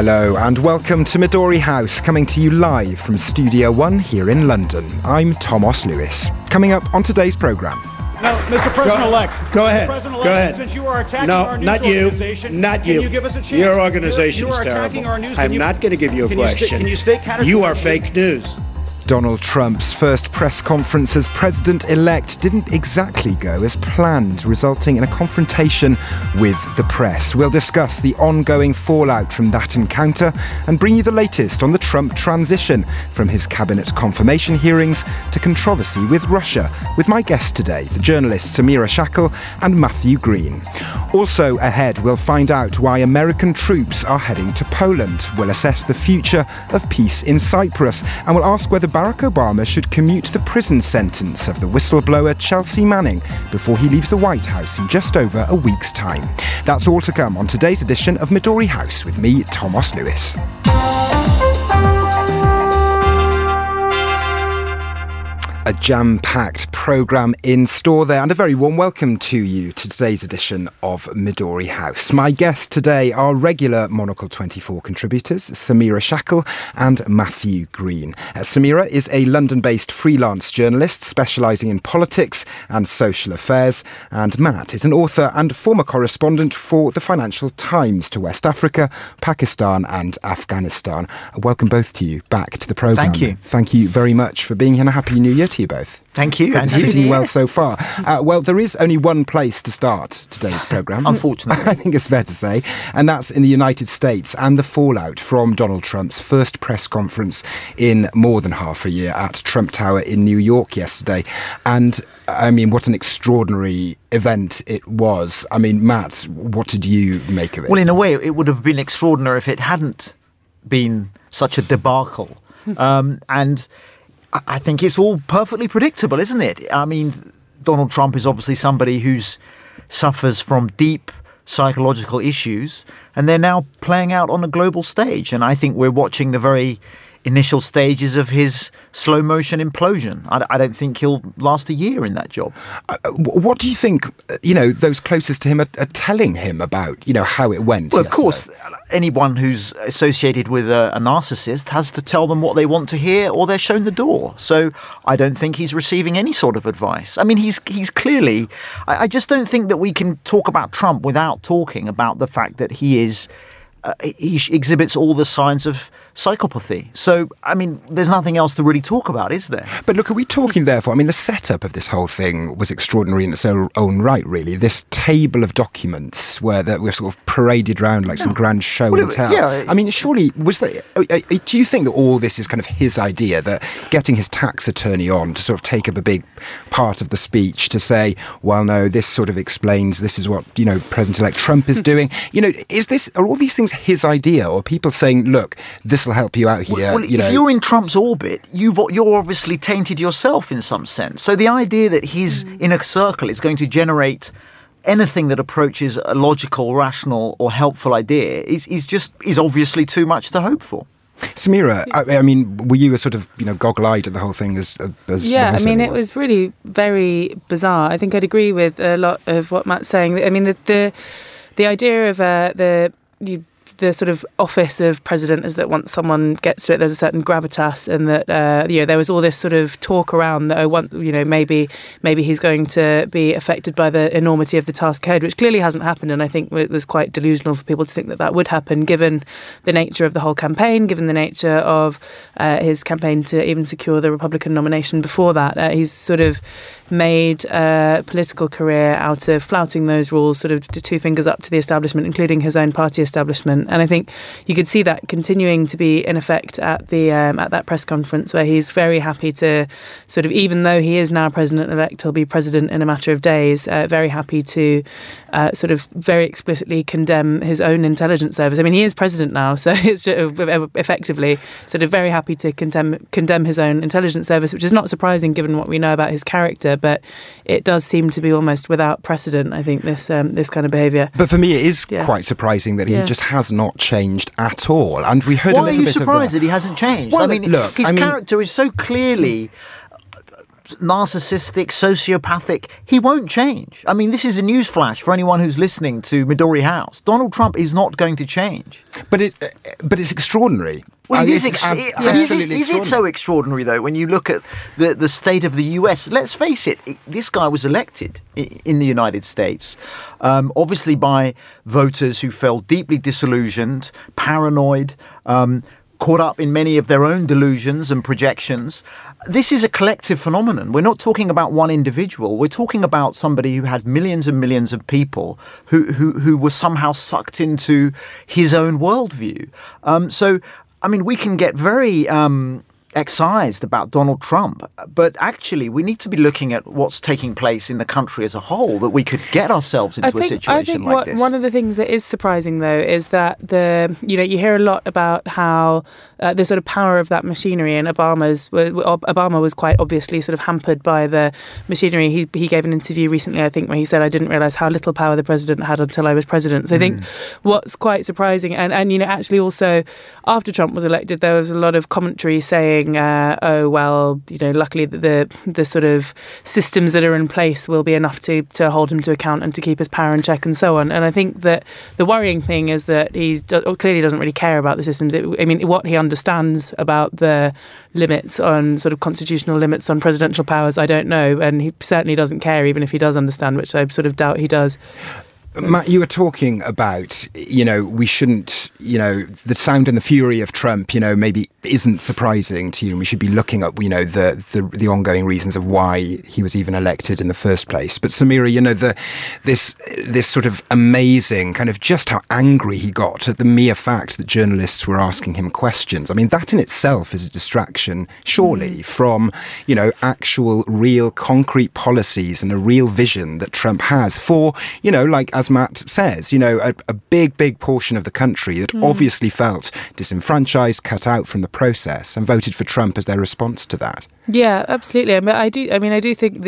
Hello and welcome to Midori House, coming to you live from Studio One here in London. I'm Thomas Lewis. Coming up on today's programme. No, Mr. President-elect. Go ahead. President-elect, Go ahead. Since you are attacking no, our news not you. organization, Not you. Can you give us a chance? Your organization you is are attacking terrible. Our news. I'm not going to give you a question. Can you state you are fake news. Donald Trump's first press conference as president-elect didn't exactly go as planned, resulting in a confrontation with the press. We'll discuss the ongoing fallout from that encounter and bring you the latest on the Trump transition, from his cabinet confirmation hearings to controversy with Russia, with my guests today, the journalists Samira Shackle and Matthew Green. Also ahead, we'll find out why American troops are heading to Poland. We'll assess the future of peace in Cyprus, and we'll ask whether Barack Obama should commute the prison sentence of the whistleblower Chelsea Manning before he leaves the White House in just over a week's time. That's all to come on today's edition of Midori House with me, Thomas Lewis. A jam-packed programme in store there, and a very warm welcome to you to today's edition of Midori House. My guests today are regular Monocle 24 contributors, Samira Shackle and Matthew Green. Samira is a London-based freelance journalist specialising in politics and social affairs, and Matt is an author and former correspondent for the Financial Times to West Africa, Pakistan and Afghanistan. Welcome both to you back to the programme. Thank you. Thank you very much for being here, and a Happy New Year to you both. Thank you. And doing well so far. Well, there is only one place to start today's programme. Unfortunately. I think it's fair to say. And that's in the United States and the fallout from Donald Trump's first press conference in more than half a year at Trump Tower in New York yesterday. And I mean, what an extraordinary event it was. I mean, Matt, what did you make of it? Well, in a way, it would have been extraordinary if it hadn't been such a debacle. And I think it's all perfectly predictable, isn't it? I mean, Donald Trump is obviously somebody who suffers from deep psychological issues, and they're now playing out on a global stage. And I think we're watching the very initial stages of his slow motion implosion. I don't think he'll last a year in that job. What do you think, those closest to him are telling him about, how it went? Well, of course, anyone who's associated with a narcissist has to tell them what they want to hear, or they're shown the door. So I don't think he's receiving any sort of advice. I mean, he's clearly... I just don't think that we can talk about Trump without talking about the fact that he exhibits all the signs of psychopathy. So, I mean, there's nothing else to really talk about, is there? But look, are we talking therefore, I mean, the setup of this whole thing was extraordinary in its own right, really. This table of documents where that were sort of paraded around like some grand show and tell. Yeah. I mean, surely, do you think that all this is kind of his idea, that getting his tax attorney on to sort of take up a big part of the speech to say, well, no, this sort of explains, this is what, President-elect Trump is doing. Are all these things his idea, or people saying, look, this will help you out here? Well, if you're in Trump's orbit, you're obviously tainted yourself in some sense. So the idea that his inner circle is going to generate anything that approaches a logical, rational or helpful idea is obviously too much to hope for. Samira, I mean, were you sort of, goggle-eyed at the whole thing as Yeah, I mean, it was really very bizarre. I think I'd agree with a lot of what Matt's saying. I mean, the idea of the sort of office of president is that once someone gets to it, there's a certain gravitas, and that there was all this sort of talk around that maybe he's going to be affected by the enormity of the task code, which clearly hasn't happened. And I think it was quite delusional for people to think that would happen, given the nature of the whole campaign, given the nature of his campaign to even secure the Republican nomination before that. He's sort of made a political career out of flouting those rules, sort of two fingers up to the establishment, including his own party establishment. And I think you could see that continuing to be in effect at that press conference, where he's very happy to sort of, even though he is now president-elect, he'll be president in a matter of days, very happy to sort of very explicitly condemn his own intelligence service. I mean, he is president now, so it's effectively sort of very happy to condemn his own intelligence service, which is not surprising given what we know about his character, but it does seem to be almost without precedent, I think, this kind of behaviour. But for me, it is quite surprising that he just has not changed at all. And we heard Why are you surprised that he hasn't changed? Well, I mean, his character is so clearly narcissistic, sociopathic. He won't change. I mean, this is a newsflash for anyone who's listening to Midori House. Donald Trump is not going to change. But it's extraordinary. Well, is it extraordinary. so extraordinary, though, when you look at the state of the US? Let's face it, this guy was elected in the United States, obviously by voters who felt deeply disillusioned, paranoid, caught up in many of their own delusions and projections. This is a collective phenomenon. We're not talking about one individual. We're talking about somebody who had millions and millions of people who were somehow sucked into his own worldview. So, I mean, we can get very excised about Donald Trump, but actually we need to be looking at what's taking place in the country as a whole, that we could get ourselves into a situation like this. One of the things that is surprising, though, is that you hear a lot about how the sort of power of that machinery, and Obama was quite obviously sort of hampered by the machinery. He gave an interview recently, I think, where he said, "I didn't realise how little power the president had until I was president." So I think what's quite surprising, and actually also after Trump was elected, there was a lot of commentary saying, luckily the sort of systems that are in place will be enough to hold him to account and to keep his power in check and so on. And I think that the worrying thing is that he clearly doesn't really care about the systems. What he understands about the limits on sort of constitutional limits on presidential powers, I don't know. And he certainly doesn't care, even if he does understand, which I sort of doubt he does. Matt, you were talking about, we shouldn't, the sound and the fury of Trump, maybe isn't surprising to you. And we should be looking at, the ongoing reasons of why he was even elected in the first place. But Samira, this sort of amazing kind of just how angry he got at the mere fact that journalists were asking him questions. I mean, that in itself is a distraction, surely, from, actual, real, concrete policies and a real vision that Trump has for, as Matt says, a big portion of the country that obviously felt disenfranchised, cut out from the process, and voted for Trump as their response to that. Yeah, absolutely. I do think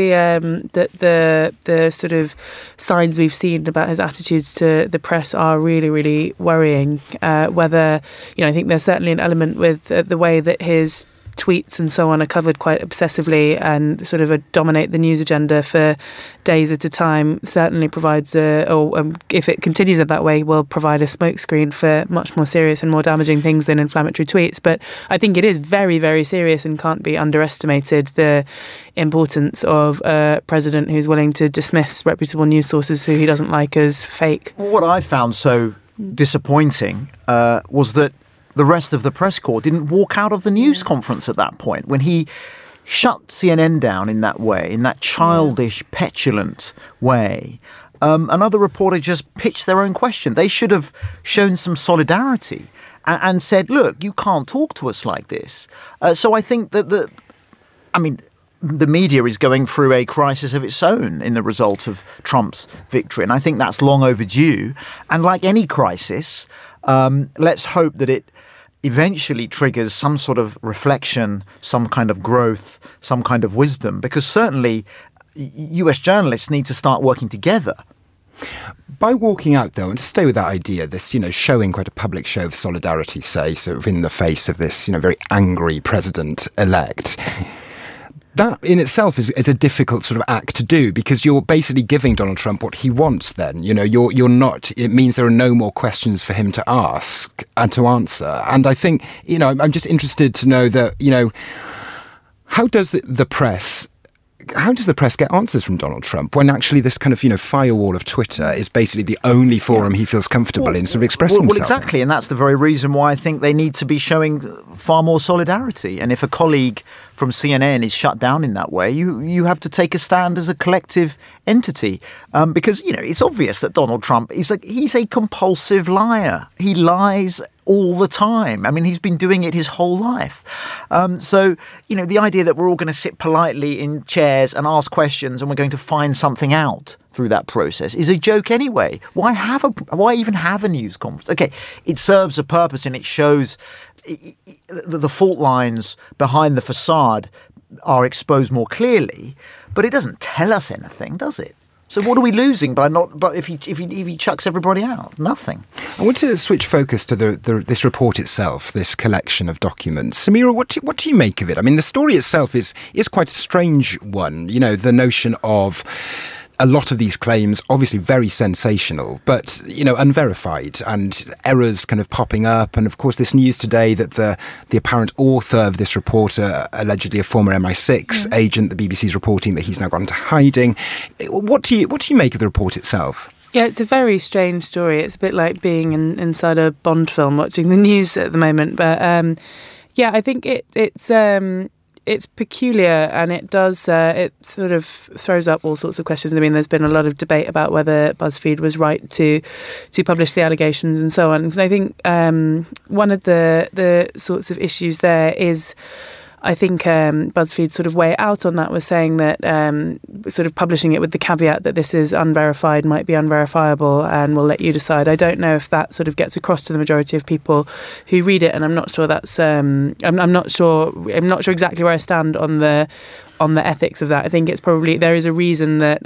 the sort of signs we've seen about his attitudes to the press are really, really worrying. I think there's certainly an element with the way that his tweets and so on are covered quite obsessively and sort of dominate the news agenda for days at a time. Certainly provides if it continues in that way, will provide a smokescreen for much more serious and more damaging things than inflammatory tweets. But I think it is very, very serious and can't be underestimated, the importance of a president who's willing to dismiss reputable news sources who he doesn't like as fake. What I found so disappointing was that the rest of the press corps didn't walk out of the news conference at that point. When he shut CNN down in that way, in that childish, petulant way, another reporter just pitched their own question. They should have shown some solidarity and said, look, you can't talk to us like this. So I think that the media is going through a crisis of its own in the result of Trump's victory. And I think that's long overdue. And like any crisis, let's hope that it eventually triggers some sort of reflection, some kind of growth, some kind of wisdom, because certainly US journalists need to start working together. By walking out, though, and to stay with that idea, this, showing quite a public show of solidarity, say, sort of in the face of this, very angry president-elect, that in itself is a difficult sort of act to do, because you're basically giving Donald Trump what he wants then. You're not, it means there are no more questions for him to ask and to answer. And I think, I'm just interested to know that, how does the press get answers from Donald Trump when actually this kind of, firewall of Twitter is basically the only forum he feels comfortable in sort of expressing himself? Well, exactly. And that's the very reason why I think they need to be showing far more solidarity. And if a colleague from CNN is shut down in that way, you have to take a stand as a collective entity. Because, it's obvious that Donald Trump he's a compulsive liar. He lies all the time. I mean, he's been doing it his whole life. So, the idea that we're all going to sit politely in chairs and ask questions and we're going to find something out through that process is a joke anyway. Why even have a news conference? Okay, it serves a purpose and it shows the fault lines behind the facade are exposed more clearly, but it doesn't tell us anything, does it? So what are we losing by not? But if he chucks everybody out, nothing. I want to switch focus to this report itself, this collection of documents. Samira, what do you make of it? I mean, the story itself is quite a strange one. You know, the notion of a lot of these claims, obviously very sensational, but, you know, unverified, and errors kind of popping up. And of course, this news today that the apparent author of this report, allegedly a former MI6 agent, the BBC's reporting that he's now gone into hiding. What do you make of the report itself? Yeah, it's a very strange story. It's a bit like being inside a Bond film watching the news at the moment. But I think it's peculiar, and it does it sort of throws up all sorts of questions. I mean, there's been a lot of debate about whether BuzzFeed was right to publish the allegations and so on. Because I think one of the sorts of issues there is, I think BuzzFeed's sort of way out on that was saying that sort of publishing it with the caveat that this is unverified might be unverifiable and we'll let you decide. I don't know if that sort of gets across to the majority of people who read it, and I'm not sure that's I'm not sure exactly where I stand on the ethics of that. I think it's probably there is a reason that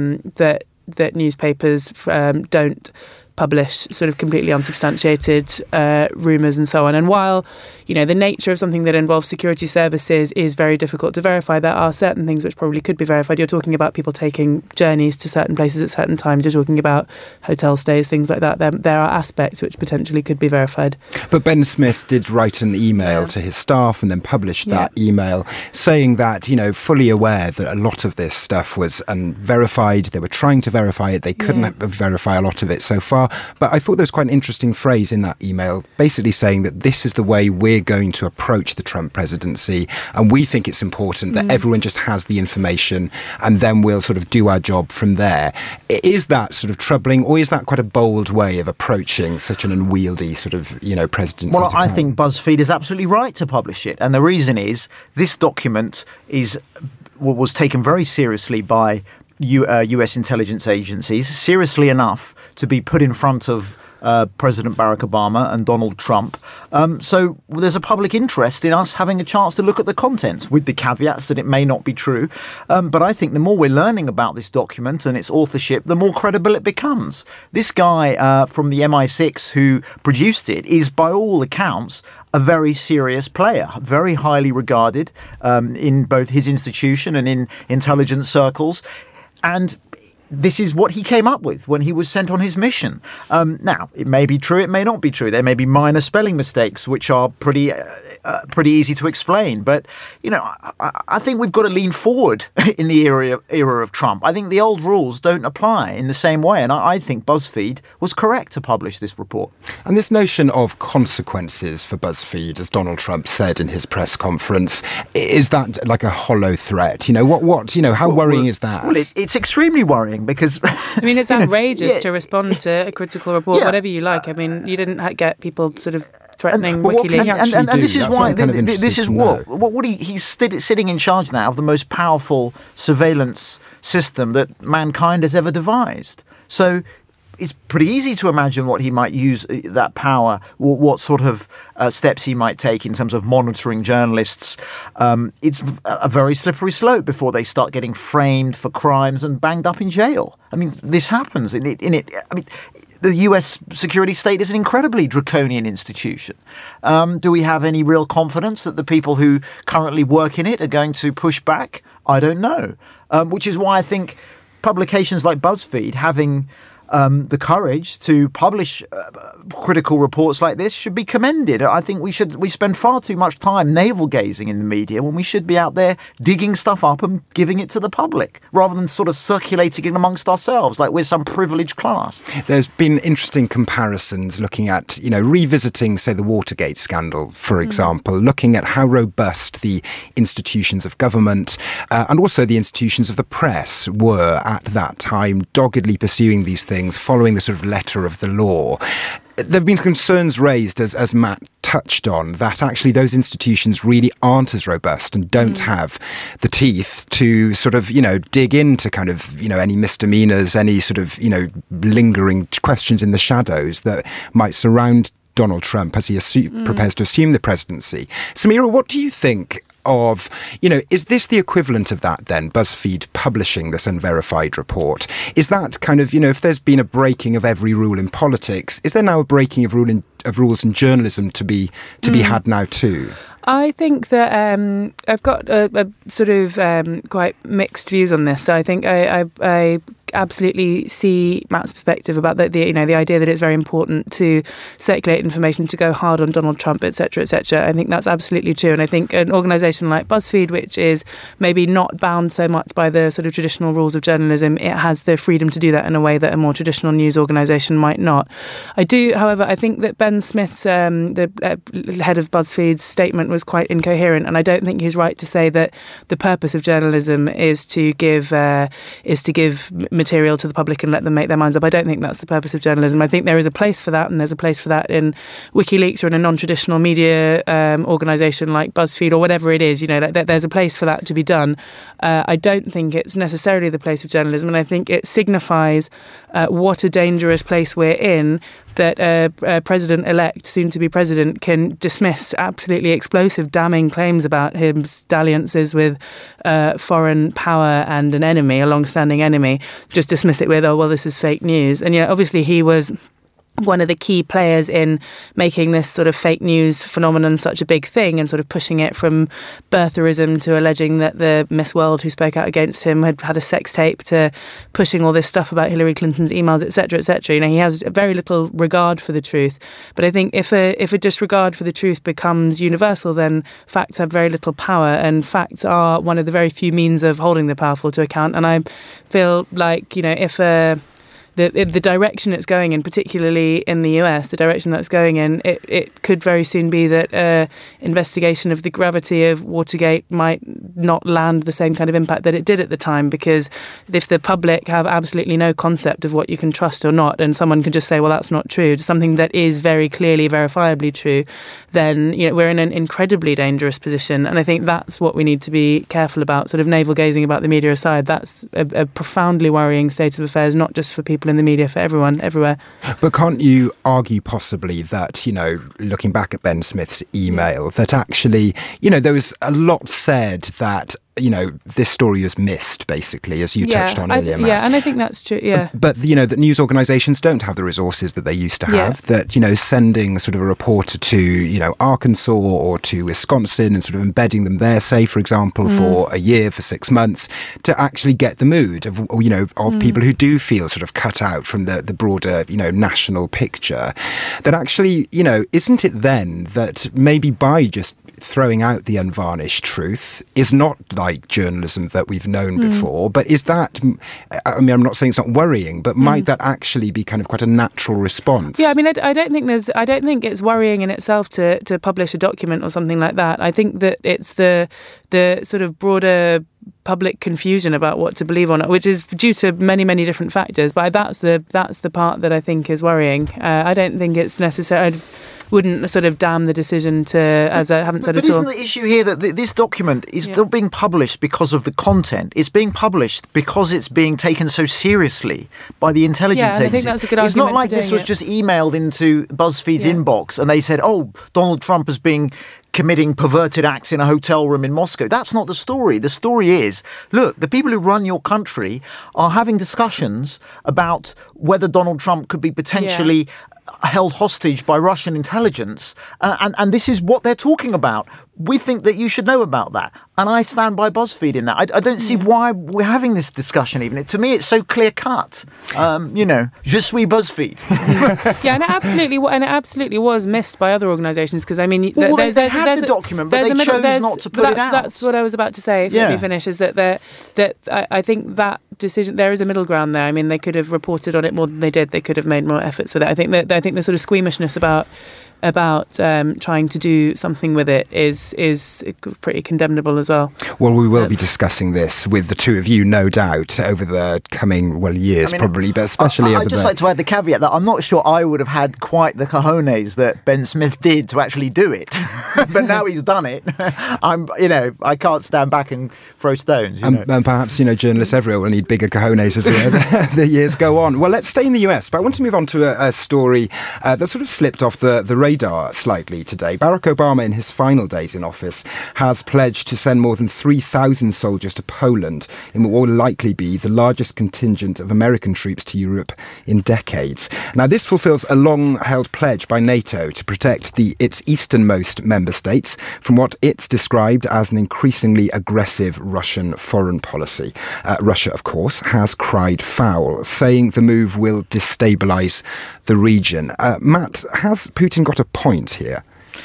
that newspapers don't publish sort of completely unsubstantiated rumours and so on. And while, you know, the nature of something that involves security services is very difficult to verify, there are certain things which probably could be verified. You're talking about people taking journeys to certain places at certain times. You're talking about hotel stays, things like that. There are aspects which potentially could be verified. But Ben Smith did write an email to his staff and then published that email saying that, you know, fully aware that a lot of this stuff was unverified. They were trying to verify it. They couldn't verify a lot of it so far. But I thought there was quite an interesting phrase in that email, basically saying that this is the way we're going to approach the Trump presidency, and we think it's important that everyone just has the information and then we'll sort of do our job from there. Is that sort of troubling, or is that quite a bold way of approaching such an unwieldy sort of, you know, presidency? Well, I think BuzzFeed is absolutely right to publish it. And the reason is this document was taken very seriously by US intelligence agencies, seriously enough to be put in front of President Barack Obama and Donald Trump. So there's a public interest in us having a chance to look at the contents, with the caveats that it may not be true. But I think the more we're learning about this document and its authorship, the more credible it becomes. This guy from the MI6 who produced it is, by all accounts, a very serious player, very highly regarded in both his institution and in intelligence circles. And this is what he came up with when he was sent on his mission. Now, it may be true, it may not be true. There may be minor spelling mistakes, which are pretty easy to explain. But, you know, I think we've got to lean forward in the era of Trump. I think the old rules don't apply in the same way. And I think BuzzFeed was correct to publish this report. And this notion of consequences for BuzzFeed, as Donald Trump said in his press conference, is that like a hollow threat? You know, what you know, how worrying is that? Well, it's extremely worrying because... I mean, it's outrageous to respond to a critical report, whatever you like. I mean, you didn't get people sort of threatening WikiLeaks. And this is why this is what he's sitting in charge now of the most powerful surveillance system that mankind has ever devised. So it's pretty easy to imagine what he might use that power, what sort of steps he might take in terms of monitoring journalists. It's a very slippery slope before they start getting framed for crimes and banged up in jail. I mean, this happens. I mean, the US security state is an incredibly draconian institution. Do we have any real confidence that the people who currently work in it are going to push back? I don't know. Which is why I think publications like BuzzFeed having the courage to publish critical reports like this should be commended. I think we spend far too much time navel-gazing in the media when we should be out there digging stuff up and giving it to the public, rather than sort of circulating it amongst ourselves like we're some privileged class. There's been interesting comparisons looking at, you know, revisiting, say, the Watergate scandal, for example, looking at how robust the institutions of government and also the institutions of the press were at that time, doggedly pursuing these things, following the sort of letter of the law. There have been concerns raised, as Matt touched on, that actually those institutions really aren't as robust and don't have the teeth to sort of, you know, dig into kind of, you know, any misdemeanors, any sort of, you know, lingering questions in the shadows that might surround Donald Trump as he prepares to assume the presidency. Samira, what do you think of, is this the equivalent of that then, BuzzFeed publishing this unverified report? Is that kind of, if there's been a breaking of every rule in politics, is there now a breaking of rules in journalism to be had now too? I think that I've got a sort of quite mixed views on this. So I think I absolutely see Matt's perspective about the idea that it's very important to circulate information, to go hard on Donald Trump, etc., etc. I think that's absolutely true, and I think an organisation like BuzzFeed, which is maybe not bound so much by the sort of traditional rules of journalism, it has the freedom to do that in a way that a more traditional news organisation might not. However, I think that Ben Smith's, the head of BuzzFeed's statement was quite incoherent, and I don't think he's right to say that the purpose of journalism is to give material to the public and let them make their minds up. I don't think that's the purpose of journalism. I think there is a place for that, and there's a place for that in WikiLeaks or in a non-traditional media organisation like BuzzFeed or whatever it is. There's a place for that to be done. I don't think it's necessarily the place of journalism, and I think it signifies what a dangerous place we're in, that a president-elect, soon-to-be president, can dismiss absolutely explosive, damning claims about his dalliances with foreign power and an enemy, a long-standing enemy, just dismiss it with, oh, well, this is fake news. And, obviously he was one of the key players in making this sort of fake news phenomenon such a big thing and sort of pushing it from birtherism to alleging that the Miss World who spoke out against him had had a sex tape to pushing all this stuff about Hillary Clinton's emails, etc., etc. He has very little regard for the truth. But I think if a disregard for the truth becomes universal, then facts have very little power, and facts are one of the very few means of holding the powerful to account. And I feel like, if the direction it's going in, particularly in the US, the direction that's going in, it could very soon be that investigation of the gravity of Watergate might not land the same kind of impact that it did at the time, because if the public have absolutely no concept of what you can trust or not, and someone can just say, well, that's not true, to something that is very clearly, verifiably true, then we're in an incredibly dangerous position. And I think that's what we need to be careful about, sort of navel-gazing about the media aside. That's a profoundly worrying state of affairs, not just for people in the media, for everyone, everywhere. But can't you argue possibly that, looking back at Ben Smith's email, that actually, there was a lot said that, this story is missed, basically, as you touched on earlier, Matt. Yeah, and I think that's true, yeah. But, that news organisations don't have the resources that they used to have, that, sending sort of a reporter to, Arkansas or to Wisconsin and sort of embedding them there, say, for example, for a year, for 6 months, to actually get the mood of people who do feel sort of cut out from the broader, national picture, that actually, isn't it then that maybe by just throwing out the unvarnished truth is not like journalism that we've known before, but is that, I'm not saying it's not worrying, but might that actually be kind of quite a natural response? Yeah, I don't think it's worrying in itself to publish a document or something like that. I think that it's the sort of broader public confusion about what to believe on it, which is due to many, many different factors. But that's the part that I think is worrying. I don't think it's necessary. Wouldn't sort of damn the decision to, as I haven't said at all. But isn't the issue here that this document is still being published because of the content? It's being published because it's being taken so seriously by the intelligence agencies. I think that's a good argument. It's not like this was just emailed into BuzzFeed's inbox and they said, oh, Donald Trump has been committing perverted acts in a hotel room in Moscow. That's not the story. The story is, look, the people who run your country are having discussions about whether Donald Trump could be potentially held hostage by Russian intelligence, and this is what they're talking about. We think that you should know about that. And I stand by BuzzFeed in that. I don't see why we're having this discussion even. To me, it's so clear-cut. Je suis BuzzFeed. And it absolutely was missed by other organisations, because, I mean... they had the document, but they chose not to put it out. That's what I was about to say, let me finish, is that I think that decision, there is a middle ground there. I mean, they could have reported on it more than they did. They could have made more efforts with it. I think the sort of squeamishness about trying to do something with it is pretty condemnable as well. Well, we will be discussing this with the two of you, no doubt, over the coming years, probably, but especially over I'd just like to add the caveat that I'm not sure I would have had quite the cojones that Ben Smith did to actually do it, but now he's done it. I can't stand back and throw stones. And perhaps journalists everywhere will need bigger cojones as the years go on. Well, let's stay in the US, but I want to move on to a story that sort of slipped off the radar slightly today. Barack Obama, in his final days in office, has pledged to send more than 3,000 soldiers to Poland in what will likely be the largest contingent of American troops to Europe in decades. Now, this fulfills a long-held pledge by NATO to protect its easternmost member states from what it's described as an increasingly aggressive Russian foreign policy. Russia, of course, has cried foul, saying the move will destabilise the region. Matt, has Putin got a point here?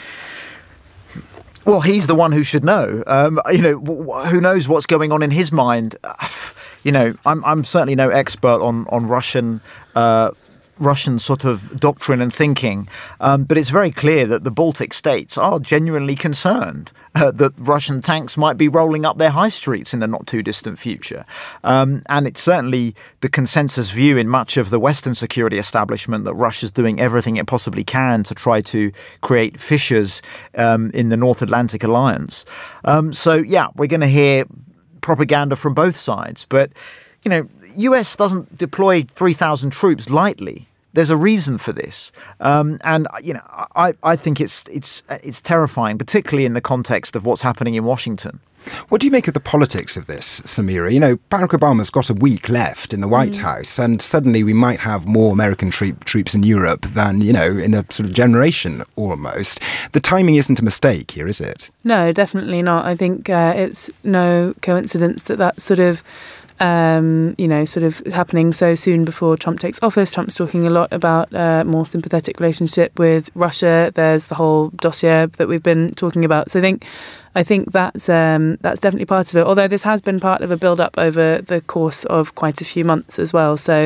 Well, he's the one who should know. Who knows what's going on in his mind? I'm certainly no expert on Russian sort of doctrine and thinking, but it's very clear that the Baltic states are genuinely concerned that Russian tanks might be rolling up their high streets in the not too distant future. And it's certainly the consensus view in much of the Western security establishment that Russia's doing everything it possibly can to try to create fissures in the North Atlantic alliance. We're going to hear propaganda from both sides. But, US doesn't deploy 3,000 troops lightly. There's a reason for this, I think it's terrifying, particularly in the context of what's happening in Washington. What do you make of the politics of this, Samira? Barack Obama's got a week left in the White House, and suddenly we might have more American troops in Europe than, in a sort of generation almost. The timing isn't a mistake here, is it? No, definitely not. I think it's no coincidence that sort of sort of happening so soon before Trump takes office. Trump's talking a lot about a more sympathetic relationship with Russia. There's the whole dossier that we've been talking about. So I think that's definitely part of it. Although this has been part of a build-up over the course of quite a few months as well. So,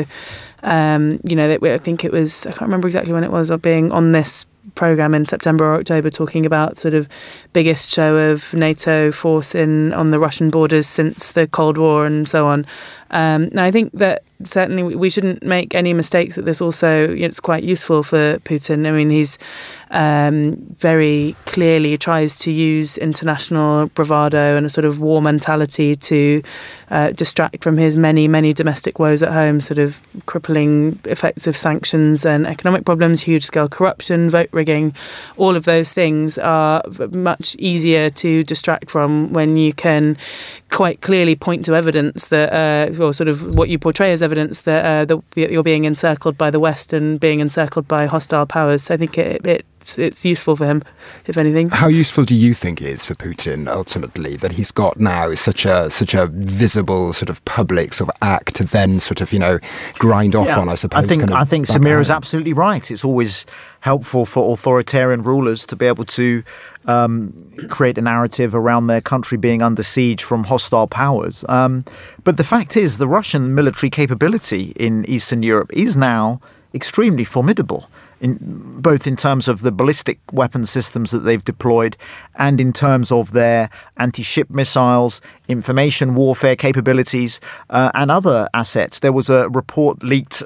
I think it was, I can't remember exactly when it was, being on this programme in September or October, talking about sort of biggest show of NATO force on the Russian borders since the Cold War and so on. And I think that certainly we shouldn't make any mistakes that this also, it's quite useful for Putin. I mean, he's very clearly tries to use international bravado and a sort of war mentality to distract from his many, many domestic woes at home, sort of crippling effects of sanctions and economic problems, huge-scale corruption, vote rigging. All of those things are much easier to distract from when you can quite clearly point to evidence that, or sort of what you portray as evidence that you're being encircled by the West and being encircled by hostile powers. So I think it's useful for him, if anything. How useful do you think it is for Putin, ultimately, that he's got now such a visible sort of public sort of act to then sort of, grind off on, I suppose? I think Samira is absolutely right. It's always helpful for authoritarian rulers to be able to create a narrative around their country being under siege from hostile powers. But the fact is, the Russian military capability in Eastern Europe is now extremely formidable, both in terms of the ballistic weapon systems that they've deployed and in terms of their anti-ship missiles, information warfare capabilities, and other assets. There was a report leaked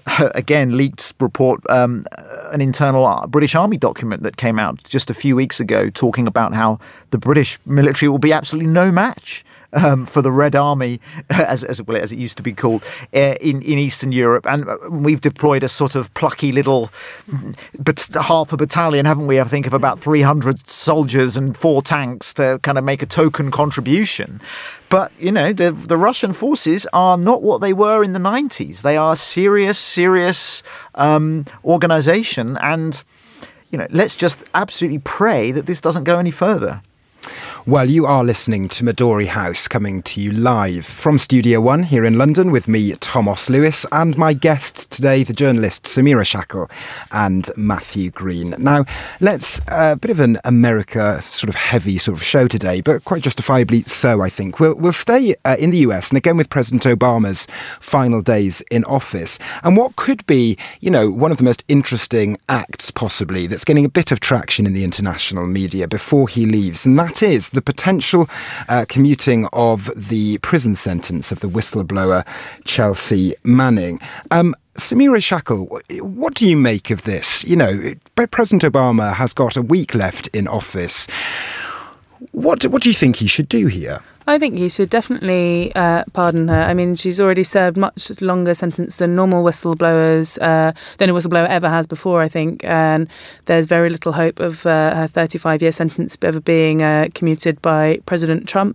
report, an internal British Army document that came out just a few weeks ago talking about how the British military will be absolutely no match for the Red Army, as it used to be called, in Eastern Europe. And we've deployed a sort of plucky little half a battalion, haven't we, I think, of about 300 soldiers and 4 tanks to kind of make a token contribution. But, the Russian forces are not what they were in the 90s. They are a serious organisation. And, let's just absolutely pray that this doesn't go any further. Well, you are listening to Midori House, coming to you live from Studio One here in London with me, Thomas Lewis, and my guests today, the journalists Samira Shackle and Matthew Green. Now, let's a bit of an America sort of heavy sort of show today, but quite justifiably so, I think. We'll stay in the US, and again with President Obama's final days in office, and what could be, one of the most interesting acts possibly that's getting a bit of traction in the international media before he leaves, and that is the potential commuting of the prison sentence of the whistleblower Chelsea Manning. Samira Shackle, what do you make of this? President Obama has got a week left in office. What do you think he should do here? I think he should definitely pardon her. I mean, she's already served much longer sentence than normal whistleblowers, than a whistleblower ever has before, I think. And there's very little hope of her 35-year sentence ever being commuted by President Trump.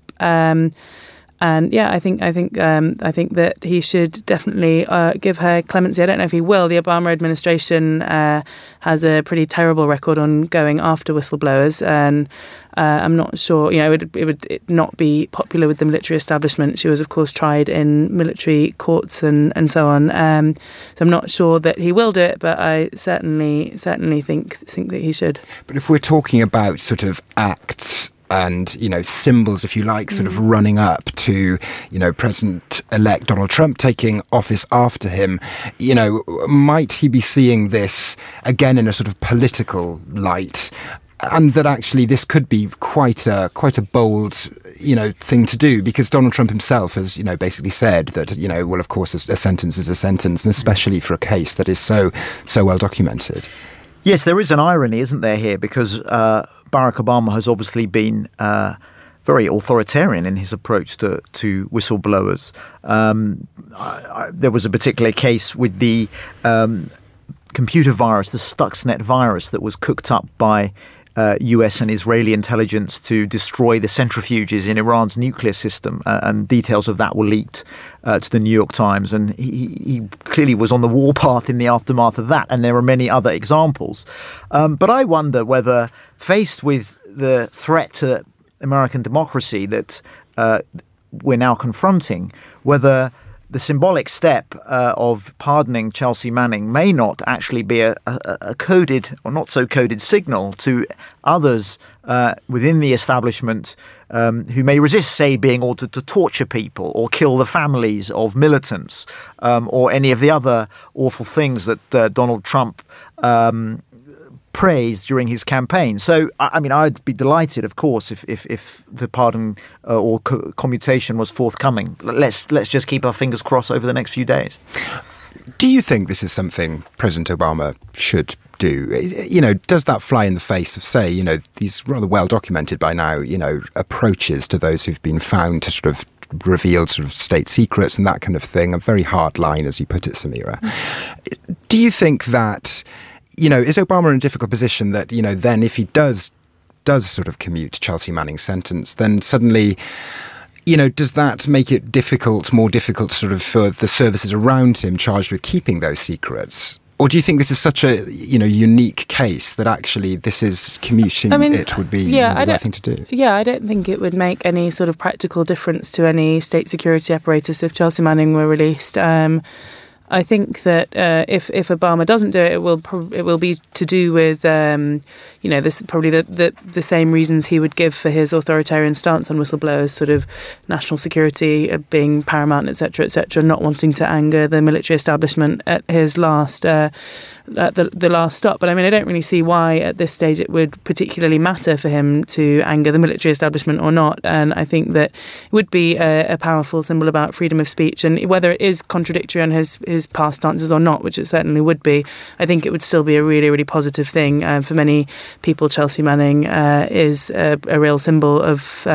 And yeah, I think that he should definitely give her clemency. I don't know if he will. The Obama administration has a pretty terrible record on going after whistleblowers, and I'm not sure. It would not be popular with the military establishment. She was, of course, tried in military courts and so on. So I'm not sure that he will do it, but I certainly think that he should. But if we're talking about sort of acts and, symbols, if you like, sort of running up to, President-elect Donald Trump taking office after him, might he be seeing this again in a sort of political light? And that actually this could be quite a bold, thing to do, because Donald Trump himself has, basically said that, well, of course, a sentence is a sentence, and especially for a case that is so well documented. Yes, there is an irony, isn't there, here? Because Barack Obama has obviously been very authoritarian in his approach to whistleblowers. There was a particular case with the computer virus, the Stuxnet virus, that was cooked up by US and Israeli intelligence to destroy the centrifuges in Iran's nuclear system, and details of that were leaked to the New York Times, and he clearly was on the warpath in the aftermath of that, and there are many other examples. But I wonder whether, faced with the threat to American democracy that we're now confronting, whether the symbolic step of pardoning Chelsea Manning may not actually be a coded or not so coded signal to others within the establishment who may resist, say, being ordered to torture people or kill the families of militants, or any of the other awful things that Donald Trump praised during his campaign. So, I mean, I'd be delighted, of course, if the pardon or commutation was forthcoming. Let's just keep our fingers crossed over the next few days. Do you think this is something President Obama should do? Does that fly in the face of, say, these rather well documented by now, approaches to those who've been found to sort of reveal sort of state secrets and that kind of thing? A very hard line, as you put it, Samira. Do you think that, is Obama in a difficult position that, then if he does sort of commute Chelsea Manning's sentence, then suddenly, does that make it more difficult sort of for the services around him charged with keeping those secrets? Or do you think this is such a, unique case that actually this is commuting it would be the right thing to do? Yeah, I don't think it would make any sort of practical difference to any state security apparatus if Chelsea Manning were released. I think that if Obama doesn't do it, it will be to do with this probably the same reasons he would give for his authoritarian stance on whistleblowers, sort of national security being paramount, etc., not wanting to anger the military establishment at his last the last stop. But I mean, I don't really see why at this stage it would particularly matter for him to anger the military establishment or not. And I think that it would be a powerful symbol about freedom of speech, and whether it is contradictory on his past stances or not, which it certainly would be, I think it would still be a really, really positive thing. For many people, Chelsea Manning is a real symbol of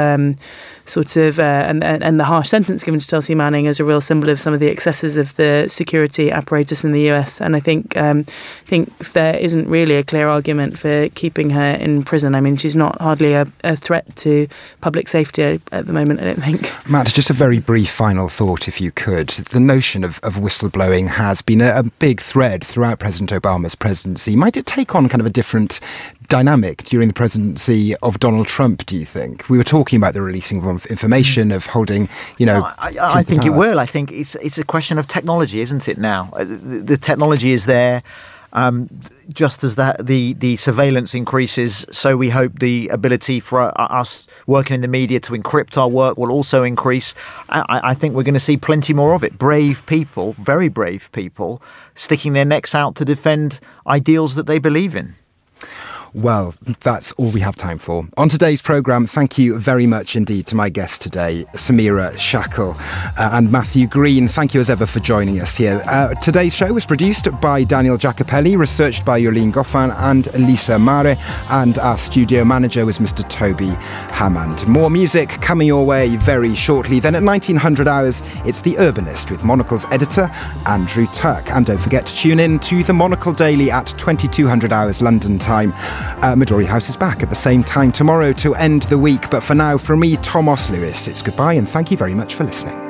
and the harsh sentence given to Chelsea Manning is a real symbol of some of the excesses of the security apparatus in the US. And I think there isn't really a clear argument for keeping her in prison. I mean, she's not hardly a threat to public safety at the moment, I don't think. Matt, just a very brief final thought, if you could. The notion of whistleblowing has been a big thread throughout President Obama's presidency. Might it take on kind of a different dynamic during the presidency of Donald Trump, do you think? We were talking about the releasing of information, of holding, I think it will. I think it's a question of technology, isn't it now? The technology is there. Just as the surveillance increases, so we hope the ability for us working in the media to encrypt our work will also increase. I think we're going to see plenty more of it. Brave people, very brave people, sticking their necks out to defend ideals that they believe in. Well, that's all we have time for. On today's programme, thank you very much indeed to my guests today, Samira Shackle and Matthew Green. Thank you as ever for joining us here. Today's show was produced by Daniel Jacopelli, researched by Yolene Goffin and Lisa Mare, and our studio manager was Mr. Toby Hammond. More music coming your way very shortly. Then at 1900 hours, it's The Urbanist with Monocle's editor, Andrew Tuck. And don't forget to tune in to the Monocle Daily at 2200 hours London time. Midori House is back at the same time tomorrow to end the week. But for now, from me, Tom Lewis, it's goodbye and thank you very much for listening.